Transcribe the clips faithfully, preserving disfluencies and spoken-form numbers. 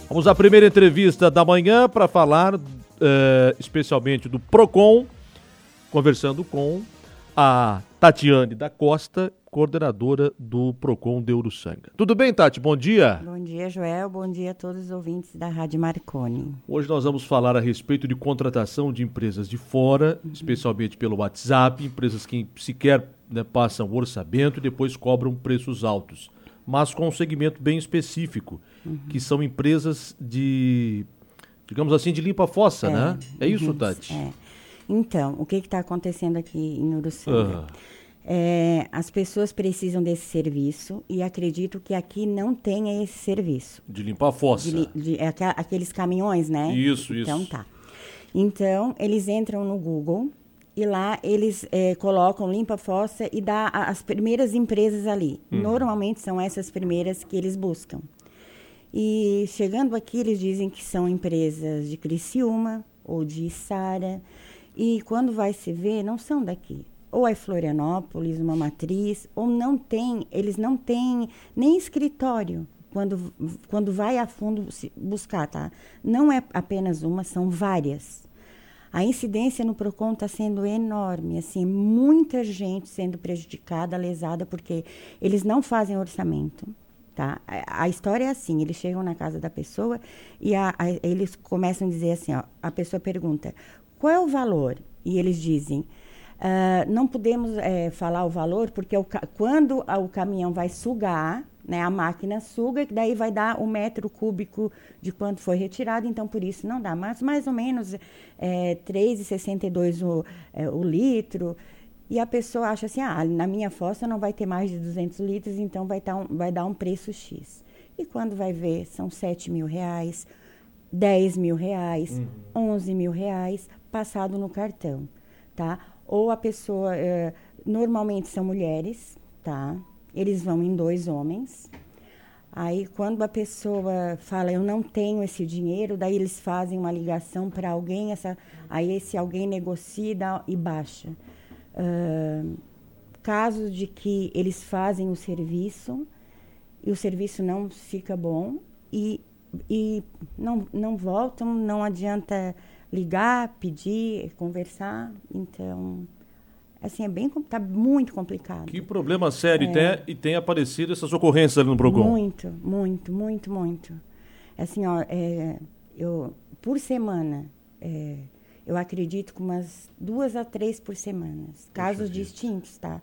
Vamos à primeira entrevista da manhã para falar uh, especialmente do PROCON, conversando com a Tatiane da Costa, coordenadora do PROCON de Uruçanga. Tudo bem, Tati? Bom dia. Bom dia, Joel. Bom dia a todos os ouvintes da Rádio Marconi. Hoje nós vamos falar a respeito de contratação de empresas de fora, uhum. especialmente pelo WhatsApp, empresas que sequer né, passam orçamento e depois cobram preços altos, mas com um segmento bem específico, uhum. que são empresas de, digamos assim, de limpa-fossa, é, né? É isso, Tati? É. Então, o que está acontecendo aqui em Uruçanga? Uhum. É, as pessoas precisam desse serviço e acredito que aqui não tenha esse serviço. De limpar-fossa. De, de, é, aqueles caminhões, né? Isso, isso. Então, isso. tá. Então, eles entram no Google e lá eles é, colocam limpa-fossa e dá as primeiras empresas ali. Hum. Normalmente são essas primeiras que eles buscam. E chegando aqui, eles dizem que são empresas de Criciúma ou de Içara. E quando vai se ver, não são daqui. Ou é Florianópolis, uma matriz, ou não tem, eles não têm nem escritório quando, quando vai a fundo buscar, tá? Não é apenas uma, são várias. A incidência no PROCON está sendo enorme, assim, muita gente sendo prejudicada, lesada, porque eles não fazem orçamento, tá? A, a história é assim, eles chegam na casa da pessoa e a, a, eles começam a dizer assim, ó, a pessoa pergunta, qual é o valor? E eles dizem, Uh, não podemos é, falar o valor, porque o ca- quando a, o caminhão vai sugar, né, a máquina suga, daí vai dar o metro cúbico de quanto foi retirado, então por isso não dá. Mas mais ou menos é, três reais e sessenta e dois centavos o, é, o litro. E a pessoa acha assim, ah, na minha fossa não vai ter mais de duzentos litros, então vai, tá um, vai dar um preço X. E quando vai ver, são sete mil reais, dez mil reais, uhum. onze mil reais, passado no cartão, tá? Ou a pessoa, eh, normalmente são mulheres, tá? Eles vão em dois homens. Aí, quando a pessoa fala, eu não tenho esse dinheiro, daí eles fazem uma ligação para alguém, essa, aí esse alguém negocia e, dá, e baixa. Uh, casos de que eles fazem o serviço e o serviço não fica bom e, e não, não voltam, não adianta ligar, pedir, conversar, então, assim, é bem, tá muito complicado. Que problema sério, é, e, tem, e tem aparecido essas ocorrências ali no PROCON? Muito, muito, muito, muito. Assim, ó, é, eu, por semana, é, eu acredito que umas duas a três por semana, casos distintos, tá?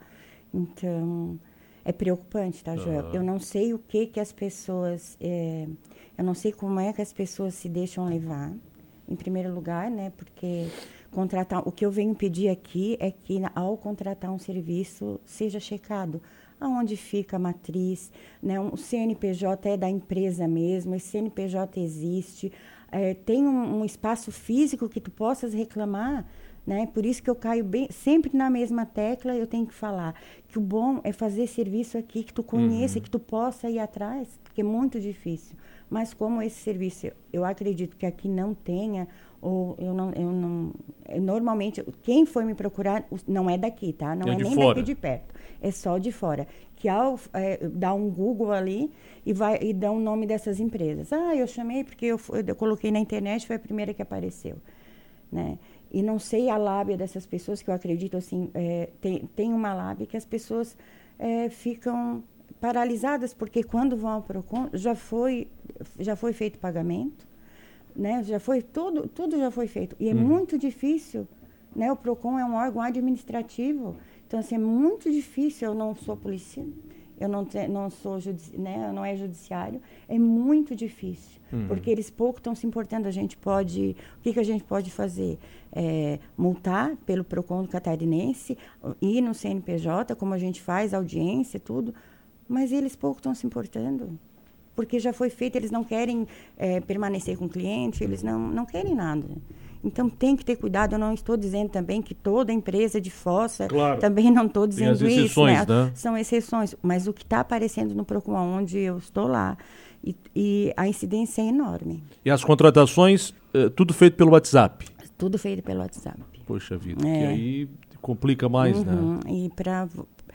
Então, é preocupante, tá, Joel? Uhum. Eu não sei o que que as pessoas, é, eu não sei como é que as pessoas se deixam levar, em primeiro lugar, né, porque contratar, o que eu venho pedir aqui é que ao contratar um serviço seja checado aonde fica a matriz, né, o C N P J é da empresa mesmo, esse C N P J existe, é, tem um, um espaço físico que tu possas reclamar, né, por isso que eu caio bem, sempre na mesma tecla eu tenho que falar que o bom é fazer serviço aqui que tu conheça, uhum. que tu possa ir atrás, porque é muito difícil. Mas como esse serviço, eu acredito que aqui não tenha, ou eu não, eu não... Normalmente, quem foi me procurar não é daqui, tá? Não é, é nem fora. Daqui de perto, é só de fora. Que ao é, dar um Google ali e, vai, e dá o nome dessas empresas. Ah, eu chamei porque eu, eu coloquei na internet, foi a primeira que apareceu, né? E não sei a lábia dessas pessoas, que eu acredito, assim, é, tem, tem uma lábia que as pessoas é, ficam paralisadas, porque quando vão ao PROCON, já foi, já foi feito pagamento, né? Já foi, tudo, tudo já foi feito. E é hum. muito difícil, né? O PROCON é um órgão administrativo, então, assim, é muito difícil. Eu não sou polícia, eu não, te, não sou, judici, né? Não é judiciário, é muito difícil, hum. porque eles pouco estão se importando. A gente pode, o que, que a gente pode fazer? É, multar pelo PROCON catarinense, ir no C N P J, como a gente faz, audiência, tudo, mas eles pouco estão se importando, porque já foi feito, eles não querem é, permanecer com o cliente, eles não, não querem nada. Então, tem que ter cuidado. Eu não estou dizendo também que toda empresa de fossa, claro. Também não estou dizendo Tem as exceções, isso. Né? Né? São exceções, mas o que está aparecendo no PROCON, onde eu estou lá, e, e a incidência é enorme. E as contratações, eh, tudo feito pelo WhatsApp? Tudo feito pelo WhatsApp. Poxa vida, é. que aí complica mais, uhum. né? E para...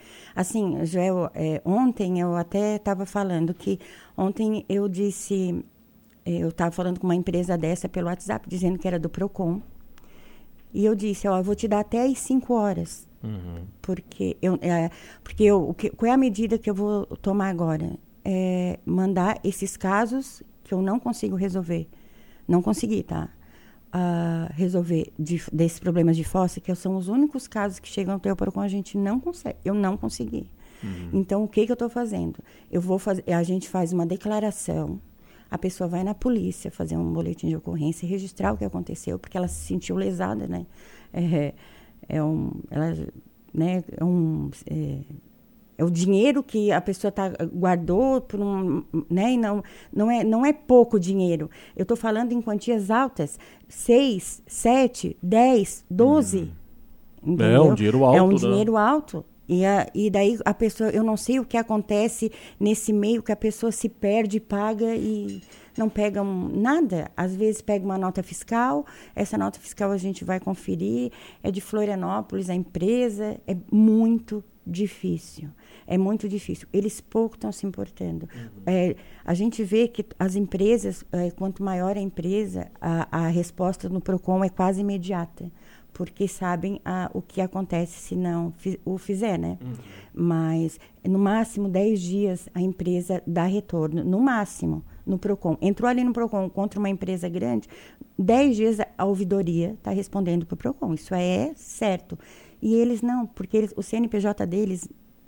Assim, Joel, é, ontem eu até estava falando que ontem eu disse eu estava falando com uma empresa dessa pelo WhatsApp, dizendo que era do Procon. E eu disse, ó, eu vou te dar até às cinco horas. Uhum. Porque, eu, é, porque eu, o que, qual é a medida que eu vou tomar agora? É mandar esses casos que eu não consigo resolver. Não consegui, tá? Uh, resolver de, desses problemas de fossa, que são os únicos casos que chegam até o Procon, a gente não consegue. Eu não consegui. Uhum. Então, o que, que eu estou fazendo? Eu vou fazer, a gente faz uma declaração, a pessoa vai na polícia fazer um boletim de ocorrência e registrar o que aconteceu, porque ela se sentiu lesada, né? É, é um... Ela, né, é um... É, é o dinheiro que a pessoa tá, guardou por um, né? E não, não, é, não é pouco dinheiro. Eu estou falando em quantias altas. Seis, sete, dez, doze. Hum. É um dinheiro alto, É um né? dinheiro alto. E, a, e daí a pessoa... Eu não sei o que acontece nesse meio que a pessoa se perde, paga e não pega um, nada. Às vezes pega uma nota fiscal. Essa nota fiscal a gente vai conferir. É de Florianópolis, a empresa. É muito difícil. É muito difícil. Eles pouco estão se importando. Uhum. É, a gente vê que as empresas, é, quanto maior a empresa, a, a resposta no Procon é quase imediata, porque sabem a, o que acontece se não fi, o fizer, né? Uhum. Mas, no máximo, dez dias a empresa dá retorno. No máximo, no Procon. Entrou ali no Procon contra uma empresa grande, dez dias a ouvidoria está respondendo para o Procon. Isso é certo. E eles não, porque eles, o C N P J deles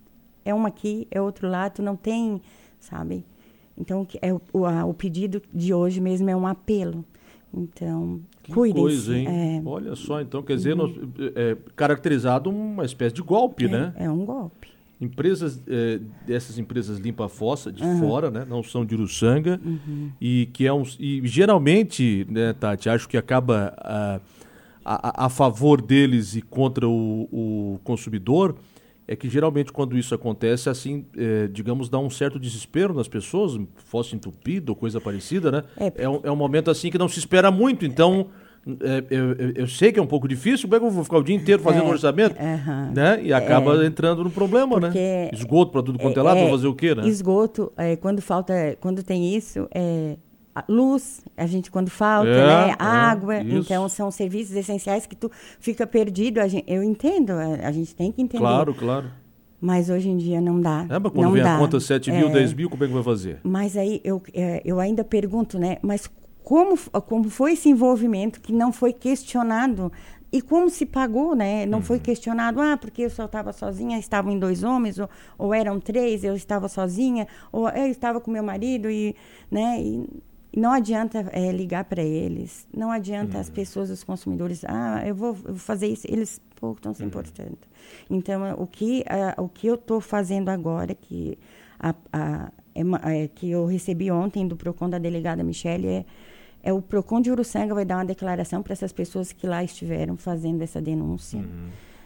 é um aqui, é outro lá, tu não tem, sabe? Então, é, o, a, o pedido de hoje mesmo é um apelo. Então, que cuidem-se. Coisa, hein? É. Olha só, então, quer dizer, uhum. nós, é, caracterizado uma espécie de golpe, é, né? É um golpe. Empresas, é, dessas empresas limpa-fossa de uhum. fora, né? Não são de Uruçanga. Uhum. E que é um... E geralmente, né, Tati, acho que acaba a, a, a favor deles e contra o, o consumidor... É que geralmente quando isso acontece, assim, é, digamos, dá um certo desespero nas pessoas, fosse entupido ou coisa parecida, né? É, é, um, é um momento assim que não se espera muito, então é, eu, eu sei que é um pouco difícil, como é que eu vou ficar o dia inteiro fazendo é, orçamento? Uh-huh, né? E acaba é, entrando no problema, né? Esgoto para tudo quanto é lado, é, para fazer o quê, né? Esgoto, é, quando falta, quando tem isso, é... luz, a gente quando falta, é, né? É, água, isso. Então são serviços essenciais que tu fica perdido. A gente, eu entendo, a, a gente tem que entender. Claro, claro. Mas hoje em dia não dá. É, mas quando não vem dá. a conta sete mil, dez mil, como é que vai fazer? Mas aí eu, eu ainda pergunto, né? Mas como, como foi esse envolvimento que não foi questionado? E como se pagou, né? Não uhum. foi questionado, ah, porque eu só estava sozinha, estavam em dois homens, ou, ou eram três, eu estava sozinha, ou eu estava com meu marido, e, né? E, não adianta é, ligar para eles, não adianta uhum. as pessoas, os consumidores, ah, eu vou, eu vou fazer isso, eles pouco estão se importando. Uhum. Então, o que, a, o que eu estou fazendo agora, que, a, a, é, é, que eu recebi ontem do Procon da delegada Michele, é, é o Procon de Uruçanga vai dar uma declaração para essas pessoas que lá estiveram fazendo essa denúncia. Uhum.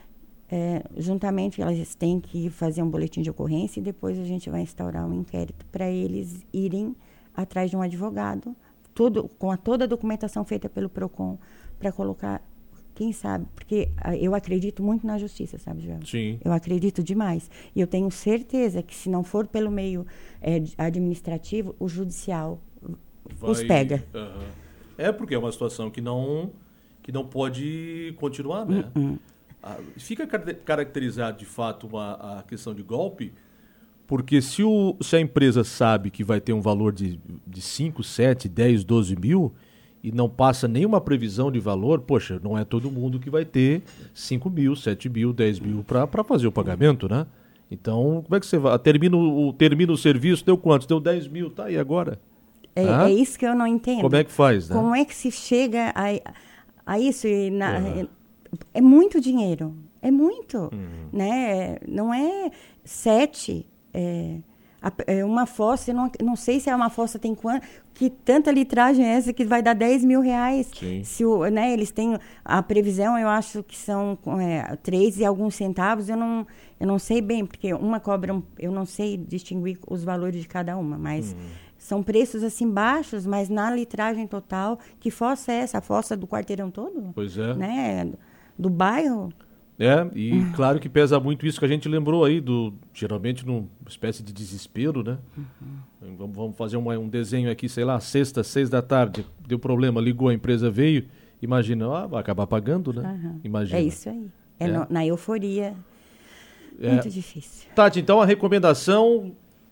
É, juntamente, elas têm que fazer um boletim de ocorrência e depois a gente vai instaurar um inquérito para eles irem atrás de um advogado, tudo, com a, toda a documentação feita pelo Procon, para colocar, quem sabe, porque a, eu acredito muito na justiça, sabe, Joel? Sim. Eu acredito demais. E eu tenho certeza que se não for pelo meio é, administrativo, o judicial Vai, os pega. Uh-huh. É, porque é uma situação que não, que não pode continuar, né? Uh-uh. Ah, fica caracterizado, de fato, uma, a questão de golpe. Porque se, o, se a empresa sabe que vai ter um valor de, de cinco, sete, dez, doze mil e não passa nenhuma previsão de valor, poxa, não é todo mundo que vai ter cinco mil, sete mil, dez mil para fazer o pagamento, né? Então, como é que você vai? Termina o, termina o serviço, deu quanto? Deu dez mil, tá, e agora? É, ah? é isso que eu não entendo. Como é que faz, né? Como é que se chega a, a isso? E na, uhum. é, é muito dinheiro, é muito, uhum. né? Não é sete... É, é uma fossa, eu não, não sei se é uma fossa, tem quanto, que tanta litragem é essa que vai dar dez mil reais. Sim. Se o, né, eles têm a previsão, eu acho que são é, três e alguns centavos, eu não, eu não sei bem, porque uma cobra, eu não sei distinguir os valores de cada uma, mas hum. são preços assim baixos, mas na litragem total, que fossa é essa? A fossa do quarteirão todo? Pois é. Né? Do bairro? É, e claro que pesa muito isso que a gente lembrou aí, do, geralmente numa espécie de desespero, né? Uhum. Vamos, vamos fazer uma, um desenho aqui, sei lá, sexta, seis da tarde, deu problema, ligou, a empresa veio, imagina, ó, vai acabar pagando, né? Uhum. Imagina. É isso aí. É, É. No, na euforia, É. muito difícil. Tati, então a recomendação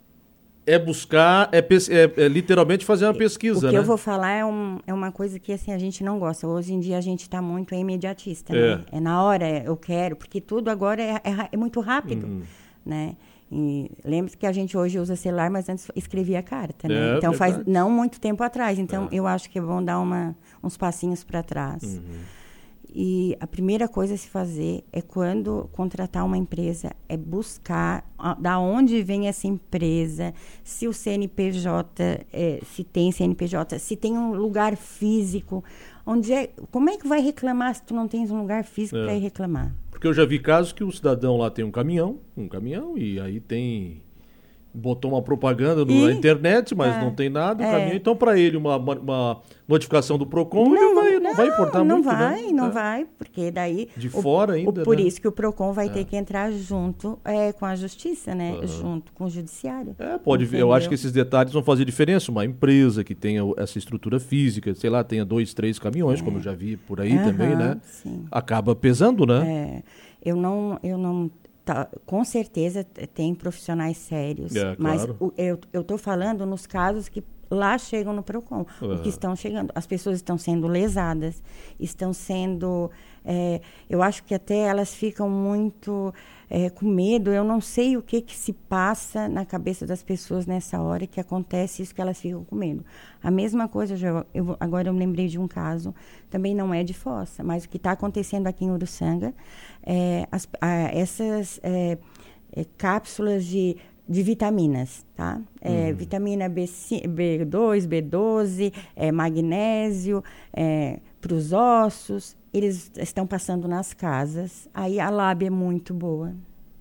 é buscar, é, pes- é- é literalmente fazer uma pesquisa, O que né? eu vou falar é, um, é uma coisa que assim, a gente não gosta. Hoje em dia a gente está muito imediatista, É. né? É na hora, é, eu quero, porque tudo agora é, é ra- é muito rápido, Uhum. né? E lembre-se que a gente hoje usa celular, mas antes escrevia carta, né? É, então faz verdade. não muito tempo atrás. Então É. eu acho que é bom dar uma, uns passinhos para trás. Uhum. E a primeira coisa a se fazer é, quando contratar uma empresa, é buscar a, da onde vem essa empresa, se o C N P J, é, se tem C N P J, se tem um lugar físico, onde é, como é que vai reclamar se tu não tens um lugar físico É. para ir reclamar? Porque eu já vi casos que o cidadão lá tem um caminhão, um caminhão, e aí tem... Botou uma propaganda no- E? na internet, mas É. não tem nada, o É. caminhão. Então, para ele, uma, uma- uma notificação do PROCON, ele não vai, não vai importar não muito, vai, né? não É. vai, porque daí... De o- fora o- ainda, Por né? isso que o PROCON vai É. ter que entrar junto é, com a justiça, né? Aham. Junto com o judiciário. É, pode ver. Eu acho Entendeu? que esses detalhes vão fazer diferença. Uma empresa que tenha o- essa estrutura física, sei lá, tenha dois, três caminhões, como eu já vi por aí Aham, também, né? sim. Acaba pesando, né? É, eu não, eu não, tá, com certeza t- tem profissionais sérios, É, mas claro. o- eu eu estou falando nos casos que lá chegam no PROCON, Aham. o que estão chegando, as pessoas estão sendo lesadas, estão sendo, é, eu acho que até elas ficam muito é, com medo. Eu não sei o que que se passa na cabeça das pessoas nessa hora que acontece isso, que elas ficam com medo. A mesma coisa, eu, eu vou- agora eu me lembrei de um caso, também não é de fossa, mas o que está acontecendo aqui em Uruçanga, é, as- a- essas é, é, cápsulas de, de vitaminas, tá? É, Vitamina B cinco, B dois, B doze, é, magnésio, para os ossos, eles estão passando nas casas, aí a lábia é muito boa,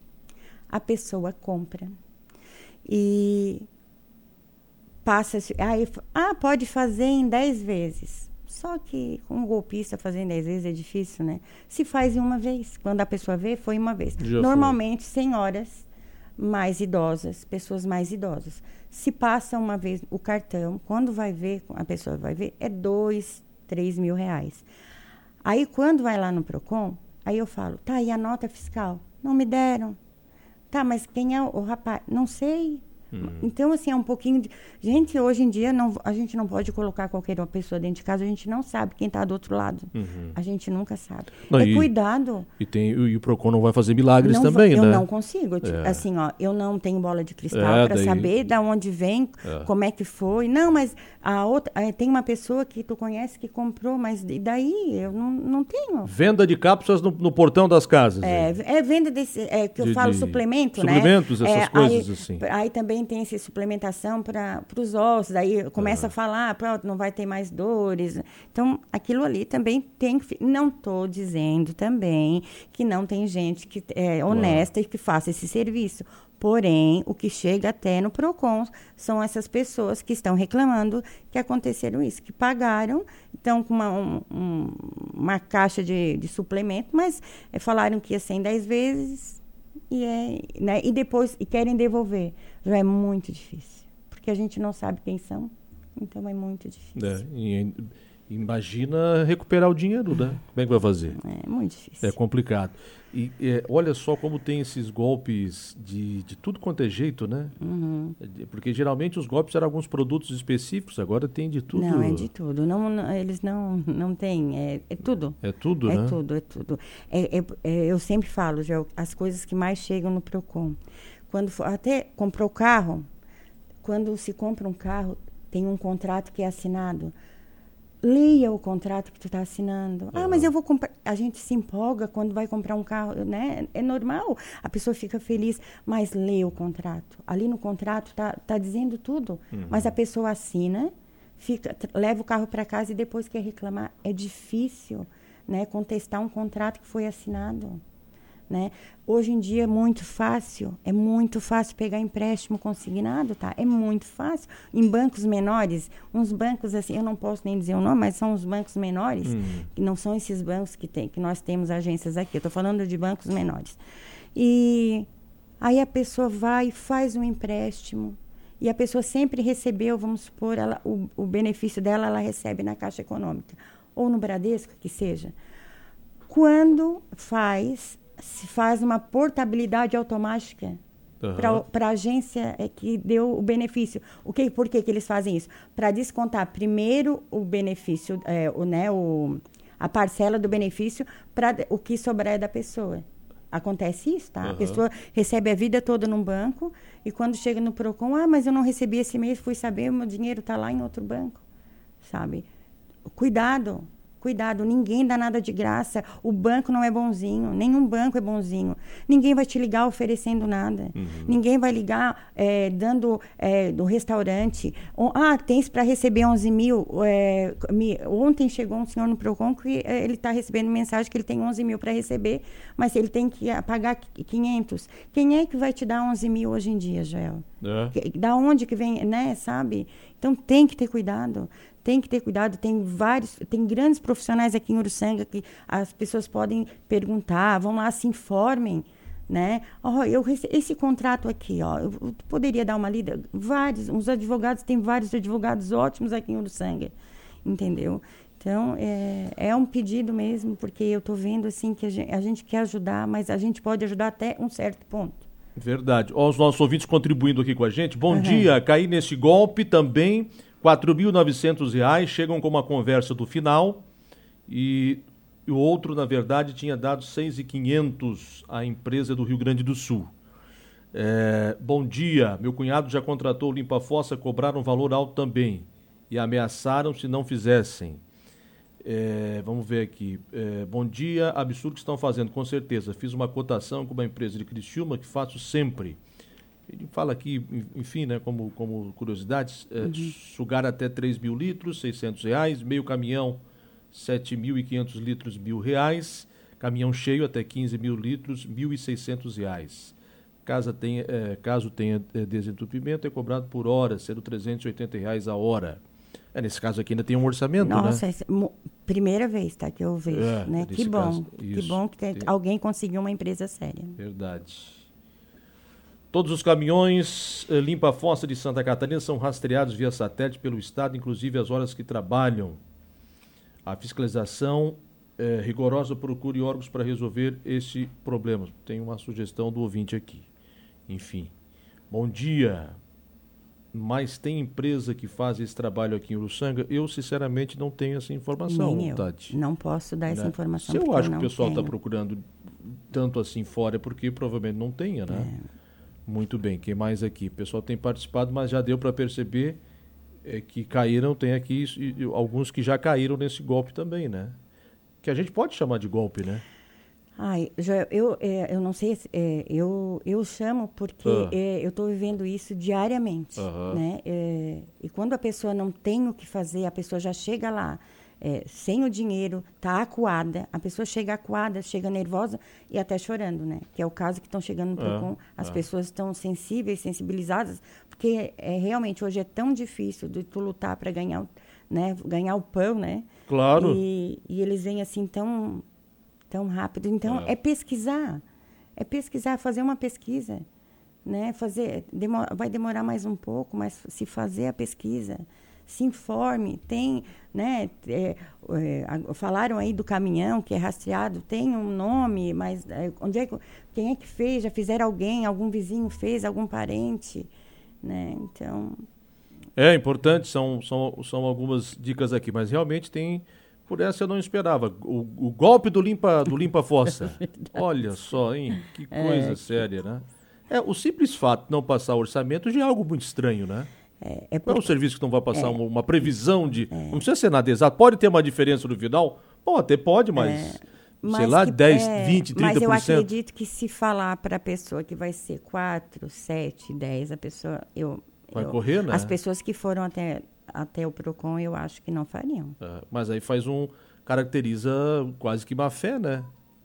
a pessoa compra e passa, aí, ah, pode fazer em dez vezes. Só que com um golpista fazer em dez vezes é difícil, né? Se faz em uma vez. Quando a pessoa vê, foi uma vez. Já Normalmente, senhoras mais idosas, pessoas mais idosas. Se passa uma vez o cartão, quando vai ver, a pessoa vai ver, é dois, três mil reais. Aí, quando vai lá no PROCON, aí eu falo, tá, e a nota fiscal? Não me deram. Tá, mas quem é o, o rapaz? Não sei. Então, assim, é um pouquinho de... Gente, hoje em dia, não, a gente não pode colocar qualquer uma pessoa dentro de casa, a gente não sabe quem está do outro lado. Uhum. A gente nunca sabe. Não, é e- cuidado. E, tem, e o PROCON não vai fazer milagres Não também, va- eu né? não consigo. Tipo, É. Assim, ó, eu não tenho bola de cristal É, para daí- saber da onde vem, É. como é que foi. Não, mas a outra, eh, tem uma pessoa que tu conhece que comprou, mas e daí eu não, não tenho. Venda de cápsulas no, no portão das casas. É, aí. é venda desse, é, que De- eu falo de suplemento, suplementos, né? essas É, coisas aí, assim. Aí também tem essa suplementação para os ossos, daí começa a falar, pronto, não vai ter mais dores. Então, aquilo ali também tem que... fi- Não estou dizendo também que não tem gente que é honesta e que faça esse serviço. Porém, o que chega até no PROCON são essas pessoas que estão reclamando que aconteceram isso, que pagaram, estão com uma, um- um- uma caixa de, de suplemento, mas eh, falaram que ia ser em dez vezes e, é, né, e depois e querem devolver. Já é muito difícil, porque a gente não sabe quem são, então é muito difícil. É, e- imagina recuperar o dinheiro, né? Como é que vai fazer? É muito difícil. É complicado. E é, olha só como tem esses golpes de, de tudo quanto é jeito, né? Uhum. É, Porque geralmente os golpes eram alguns produtos específicos, agora tem de tudo. Não, é de tudo. Não, não- eles não, não têm, é, é tudo. É tudo, É né? tudo, é tudo. É, é- é, eu sempre falo, já, as coisas que mais chegam no PROCON. Quando for- até comprou carro, quando se compra um carro, tem um contrato que é assinado. Leia o contrato que tu está assinando. Ah, mas eu vou comprar. A gente se empolga quando vai comprar um carro, né? É normal. A pessoa fica feliz, mas lê o contrato. Ali no contrato tá, tá dizendo tudo. Mas a pessoa assina, fica, t- leva o carro para casa e depois quer reclamar. É difícil, né? Contestar um contrato que foi assinado. né? Hoje em dia é muito fácil, é muito fácil pegar empréstimo consignado, tá? É muito fácil. Em bancos menores, uns bancos assim, eu não posso nem dizer o nome, mas são os bancos menores, hum. que não são esses bancos que, tem, que nós temos agências aqui. Eu estou falando de bancos menores. E aí a pessoa vai e faz um empréstimo, e a pessoa sempre recebeu, vamos supor, ela, o, o benefício dela, ela recebe na Caixa Econômica, ou no Bradesco, que seja. Quando faz, se faz uma portabilidade automática uhum. para a agência que deu o benefício. O que, por que, que eles fazem isso? Para descontar primeiro o benefício, é, o, né, o, a parcela do benefício, para o que sobrar é da pessoa. Acontece isso, tá? Uhum. A pessoa recebe a vida toda num banco e quando chega no Procon, ah, mas eu não recebi esse mês, fui saber, o meu dinheiro está lá em outro banco, sabe? Cuidado. Cuidado, ninguém dá nada de graça. O banco não é bonzinho, nenhum banco é bonzinho. Ninguém vai te ligar oferecendo nada. Uhum. Ninguém vai ligar é, dando é, do restaurante. Ah, tens para receber onze mil. É, me, ontem chegou um senhor no Procon que é, ele está recebendo mensagem que ele tem onze mil para receber, mas ele tem que pagar quinhentos. Quem é que vai te dar onze mil hoje em dia, Joel? É. Da onde que vem, né, sabe? Então tem que ter cuidado. Tem que ter cuidado, tem vários, tem grandes profissionais aqui em Uruçanga que as pessoas podem perguntar, vão lá, se informem, né? Oh, eu rece- esse contrato aqui, ó, eu, eu poderia dar uma lida? Vários, os advogados, tem vários advogados ótimos aqui em Uruçanga, entendeu? Então, é, é um pedido mesmo, porque eu estou vendo, assim, que a gente, a gente quer ajudar, mas a gente pode ajudar até um certo ponto. Verdade. Ó, os nossos ouvintes contribuindo aqui com a gente. Bom uhum. dia, caí nesse golpe também... quatro mil e novecentos reais, chegam com uma conversa do final e o outro, na verdade, tinha dado seis mil e quinhentos à empresa do Rio Grande do Sul. É, bom dia, meu cunhado já contratou o limpa-fossa, cobraram um valor alto também e ameaçaram se não fizessem. É, vamos ver aqui. É, bom dia, absurdo que estão fazendo, com certeza. Fiz uma cotação com uma empresa de Criciúma que faço sempre. Ele fala aqui, enfim, né, como, como curiosidades, é, uhum. sugar até três mil litros, seiscentos reais, meio caminhão, sete mil e quinhentos litros, mil reais, caminhão cheio até quinze mil litros, mil e seiscentos reais. Caso tenha, é, caso tenha é, desentupimento, é cobrado por hora, sendo trezentos e oitenta reais a hora. É, nesse caso aqui ainda tem um orçamento, Nossa, né? Nossa, primeira vez, tá, que eu vejo, é, né? Que bom, caso, que bom que tem, tem... alguém conseguiu uma empresa séria. Verdade. Todos os caminhões eh, limpa-fossa de Santa Catarina são rastreados via satélite pelo Estado, inclusive as horas que trabalham. A fiscalização é rigorosa, procure órgãos para resolver esse problema. Tem uma sugestão do ouvinte aqui. Enfim. Bom dia. Mas tem empresa que faz esse trabalho aqui em Uruçanga? Eu, sinceramente, não tenho essa informação, Nem eu. Tati. Não posso dar né? essa informação. Se eu acho que o pessoal está procurando tanto assim fora, é porque provavelmente não tenha, né? É. Muito bem, quem mais aqui? O pessoal tem participado, mas já deu para perceber é, que caíram, tem aqui e, e, alguns que já caíram nesse golpe também, né? Que a gente pode chamar de golpe, né? Ai, já, eu, é, eu não sei, é, eu, eu chamo porque ah. é, eu estou vivendo isso diariamente, uh-huh. né? É, e quando a pessoa não tem o que fazer, a pessoa já chega lá, É, sem o dinheiro, tá acuada, a pessoa chega acuada, chega nervosa e até chorando, né? Que é o caso que estão chegando no Procon. É, as é. pessoas estão sensíveis, sensibilizadas, porque é, realmente hoje é tão difícil de tu lutar para ganhar, né? Ganhar o pão, né? Claro. E, e eles vêm assim tão, tão rápido. Então, é. é pesquisar. É pesquisar, fazer uma pesquisa, né? Fazer, demora, vai demorar mais um pouco, mas se fazer a pesquisa... Se informe, tem, né, é, é, falaram aí do caminhão que é rastreado, tem um nome, mas é, onde é, quem é que fez? Já fizeram alguém? Algum vizinho fez? Algum parente? Né? Então... É importante, são, são, são algumas dicas aqui, mas realmente tem, por essa eu não esperava, o, o golpe do limpa, do limpa-fossa. Olha só, hein, que coisa é, séria, né? É, o simples fato de não passar orçamento já é algo muito estranho, né? É, é, porque, não é um serviço que não vai passar é, uma, uma previsão de... É, não precisa ser nada exato. Pode ter uma diferença no final? Bom, até pode, mas... É, mas sei lá, que, dez, é, vinte, trinta por cento. Mas eu acredito que se falar para a pessoa que vai ser quatro, sete, dez, a pessoa... Eu, vai eu, correr, né? As pessoas que foram até, até o Procon, eu acho que não fariam. É, mas aí faz um... caracteriza quase que má fé, né?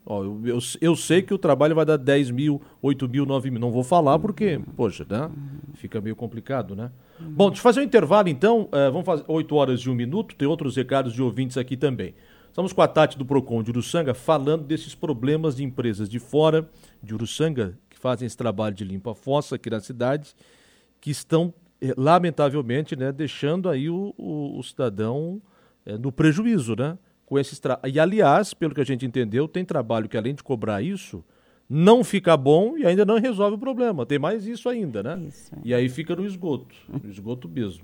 Ó, eu, eu, eu sei que o trabalho vai dar dez mil, oito mil, nove mil. Não vou falar porque, poxa, né? Fica meio complicado, né? Bom, deixa eu fazer um intervalo então. É, vamos fazer oito horas e um minuto. Tem outros recados de ouvintes aqui também. Estamos com a Tati do Procon de Uruçanga falando desses problemas de empresas de fora de Uruçanga que fazem esse trabalho de limpa-fossa aqui na cidade, que estão, lamentavelmente, né, deixando aí o, o, o cidadão é, no prejuízo, né? Com esses tra... E, aliás, pelo que a gente entendeu, tem trabalho que, além de cobrar isso, não fica bom e ainda não resolve o problema. Tem mais isso ainda, né? Isso, é. E aí fica no esgoto, no esgoto mesmo.